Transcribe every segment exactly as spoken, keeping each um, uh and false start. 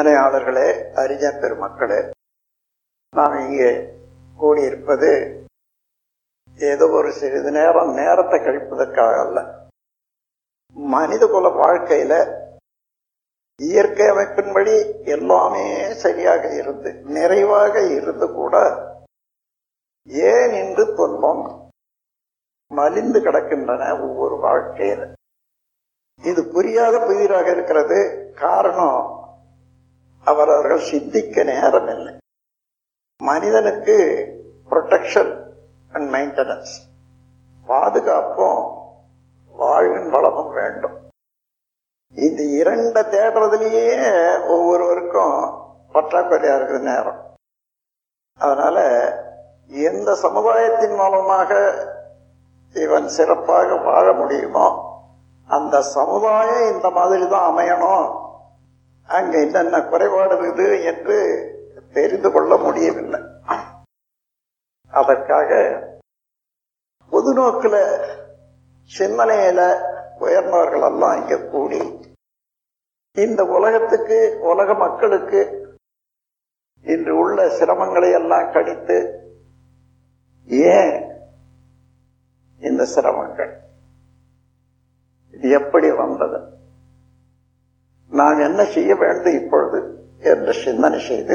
சிந்தனையாளர்களே, அறிஞ பெருமக்களே, நாம் இங்கே கூடியிருப்பது ஏதோ ஒரு சிறிது நேரம் நேரத்தை கழிப்பதற்காக அல்ல. மனித குல வாழ்க்கையில இயற்கை அமைப்பின்படி எல்லாமே சரியாக இருந்து நிறைவாக இருந்து கூட ஏன் இன்று துன்பம் மலிந்து கிடக்கின்றன ஒவ்வொரு வாழ்க்கையில? இது புரியாத புதிராக இருக்கிறது. காரணம், அவரவர்கள் சிந்திக்க நேரம் இல்லை. மனிதனுக்கு ப்ரொடெக்ஷன் அண்ட் மெயின்டெனன்ஸ், பாதுகாப்பும் வாழ்வின் வளமும் வேண்டும். இந்த இரண்ட தேடுறதுலயே ஒவ்வொருவருக்கும் பற்றாக்குறையா இருக்குது நேரம். அதனால எந்த சமுதாயத்தின் மூலமாக இவன் சிறப்பாக வாழ முடியுமோ அந்த சமுதாயம் இந்த மாதிரி தான் அமையணும், அங்க என்னென்ன குறைபாடு இருக்குது என்று தெரிந்து கொள்ள முடியவில்லை. அதற்காக பொது நோக்கில சிந்தனையில உயர்ந்தவர்கள் எல்லாம் இங்க கூடி இந்த உலகத்துக்கு, உலக மக்களுக்கு இன்று உள்ள சிரமங்களை எல்லாம் கடித்து, ஏன் இந்த சிரமங்கள், இது எப்படி வந்தது, நாம் என்ன செய்ய வேண்டும் இப்பொழுது என்று சிந்தனை செய்து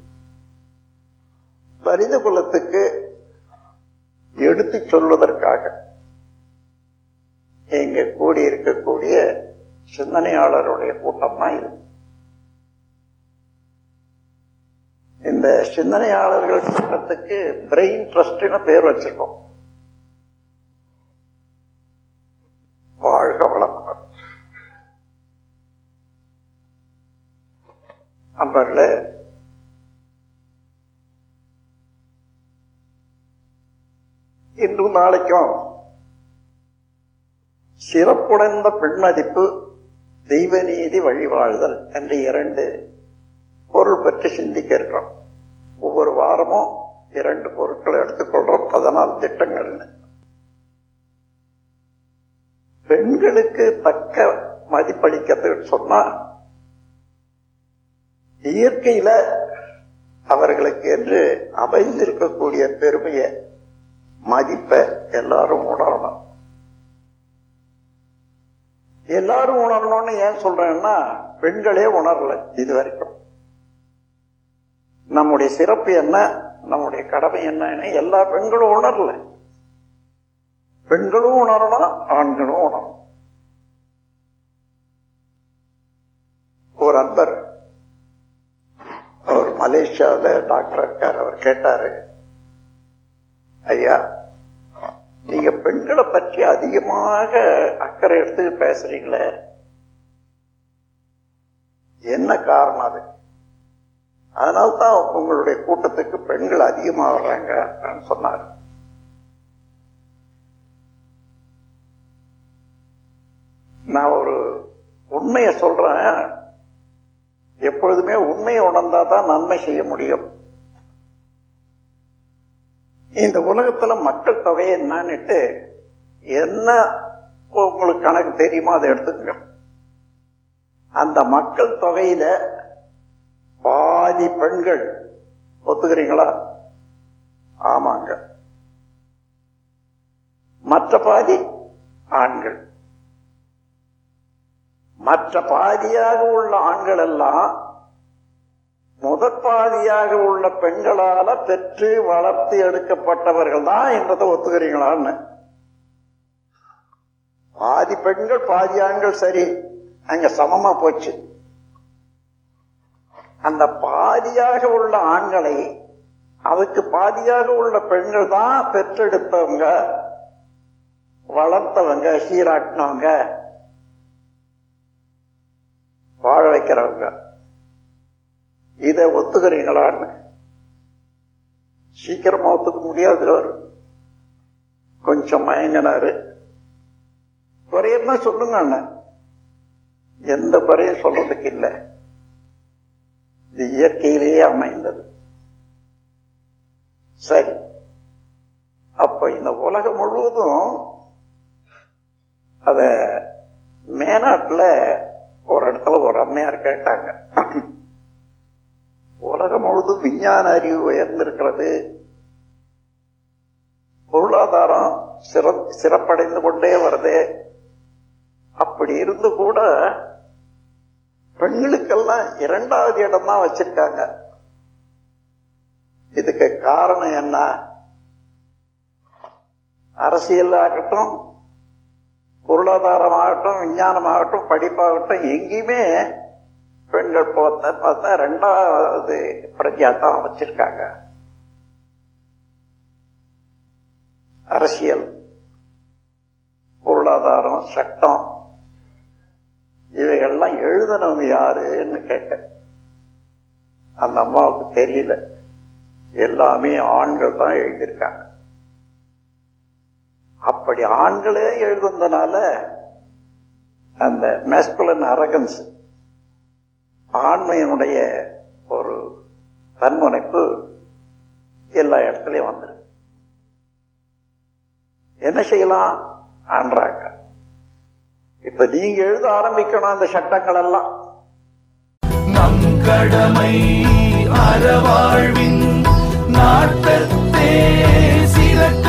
மனித குலத்துக்கு எடுத்து சொல்வதற்காக இங்கே கூடியிருக்கக்கூடிய சிந்தனையாளருடைய கூட்டம் தான் இது. இந்த சிந்தனையாளர்கள் கூட்டத்துக்கு பிரெயின் ட்ரஸ்ட்னு பேர் வச்சிருக்கோம். வாழ்க வளமுடன். அன்பர்களே, இன்றும் நாளைக்கும் சிறப்புடைந்த பெண்மதிப்பு, தெய்வ நீதி, வழிவாழ்தல் என்ற இரண்டு பொருள் பற்றி சிந்திக்க இருக்கிறோம். ஒவ்வொரு வாரமும் இரண்டு பொருட்களை எடுத்துக்கொள்றோம். பதினாலு திட்டங்கள். பெண்களுக்கு தக்க மதிப்பளிக்கிறது சொன்னா, இயற்கையில அவர்களுக்கு என்று அமைந்திருக்கக்கூடிய பெருமையை, மதிப்பை எல்லாரும் உணரணும். எல்லாரும் உணரணும்னு ஏன் சொல்றேன்னா, பெண்களே உணரல இது வரைக்கும். நம்முடைய சிறப்பு என்ன, நம்முடைய கடமை என்ன, எல்லா பெண்களும் உணரல. பெண்களும் உணரணும், ஆண்களும் உணரணும். ஒரு அன்பர், அவர் மலேசியாவில் டாக்டர் இருக்கார். அவர் கேட்டாரு, ஐயா, நீங்க பெண்களை பற்றி அதிகமாக அக்கறை எடுத்து பேசுறீங்களே, என்ன காரணம் அது? அதனால்தான் உங்களுடைய கூட்டத்துக்கு பெண்கள் அதிகமா வர்றாங்க சொன்னார். நான் ஒரு உண்மையை சொல்றேன். எப்பொழுதுமே உண்மையை உணர்ந்தாதான் நன்மை செய்ய முடியும். இந்த உலகத்துல மக்கள் தொகை என்னன்னுட்டு என்ன உங்களுக்கு கணக்கு தெரியுமோ அதை எடுத்துக்கங்க. அந்த மக்கள் தொகையில பாதி பெண்கள். ஒத்துக்கிறீங்களா? ஆமாங்க. மற்ற பாதி ஆண்கள். மற்ற பாதியாக உள்ள ஆண்கள் எல்லாம் முதற் பாதியாக உள்ள பெண்களால பெற்று வளர்த்து எடுக்கப்பட்டவர்கள் தான் என்றதை ஒத்துக்கிறீங்களான்னு. பாதி பெண்கள் பாதி ஆண்கள், சரி, அங்க சமமா போச்சு. அந்த பாதியாக உள்ள ஆண்களை அதுக்கு பாதியாக உள்ள பெண்கள் தான் பெற்றெடுத்தவங்க, வளர்த்தவங்க, சீராட்டினவங்க, வாழ வைக்கிறவங்க. இதை ஒத்துக்கிறீங்களான்னு சீக்கிரமா ஒத்துக்க முடியாது. கொஞ்சம் மயங்கினாரு. குறையன்னா சொல்லுங்க அண்ணன். எந்த குறையும் சொல்றதுக்கு இல்லை. இது இயற்கையிலேயே அமைந்தது. சரி, அப்ப இந்த உலகம் முழுவதும் அத மேனாட்டுல ஒரு இடத்துல ஒரு அம்மையார் கேட்டாங்க, உலகம் முழுதும் விஞ்ஞான அறிவு உயர்ந்திருக்கிறது, பொருளாதாரம் சிற சிறப்படைந்து கொண்டே வருது. அப்படி இருந்து கூட பெண்களுக்கெல்லாம் இரண்டாவது இடம் தான் வச்சிருக்காங்க. இதுக்கு காரணம் என்ன? அரசியல் ஆகட்டும், பொருளாதாரமாகட்டும், விஞ்ஞானமாகட்டும், படிப்பாகட்டும், எங்கேயுமே பெண்கள் போத்த பார்த்தா ரெண்டாவது பிரஜா தான் வச்சிருக்காங்க. அரசியல், பொருளாதாரம், சட்டம் இவைகள்லாம் எழுதணும் யாருன்னு கேட்ட அந்த அம்மாவுக்கு தெரியல. எல்லாமே ஆண்கள் தான் எழுதியிருக்காங்க. அப்படி ஆண்களே எழுதுனதுனால அந்த மேஸ்குலன் அரகன்ஸ், ஆண்மையினுடைய ஒரு தன்முனைப்பு எல்லா இடத்துலயும் வந்துருக்கு. என்ன செய்யலாம் ஆன்றாங்க. இப்ப நீங்க எழுத ஆரம்பிக்கணும் அந்த சட்டங்கள் எல்லாம். நம் கடமை அறவாழ்வின் நாட்டத்தே சிறக்க